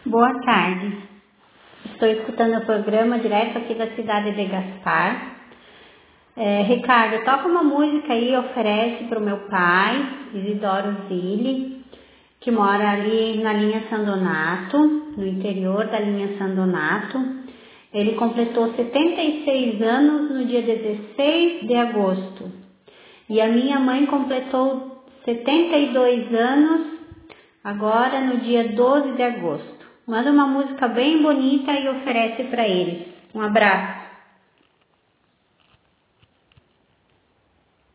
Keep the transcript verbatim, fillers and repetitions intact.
Boa tarde. Estou escutando o programa direto aqui da cidade de Gaspar. É, Ricardo, toca uma música aí, oferece para o meu pai, Isidoro Zilli, que mora ali na linha San Donato, no interior da linha San Donato. Ele completou setenta e seis anos no dia dezesseis de agosto. E a minha mãe completou setenta e dois anos agora no dia doze de agosto. Manda uma música bem bonita e oferece para eles. Um abraço.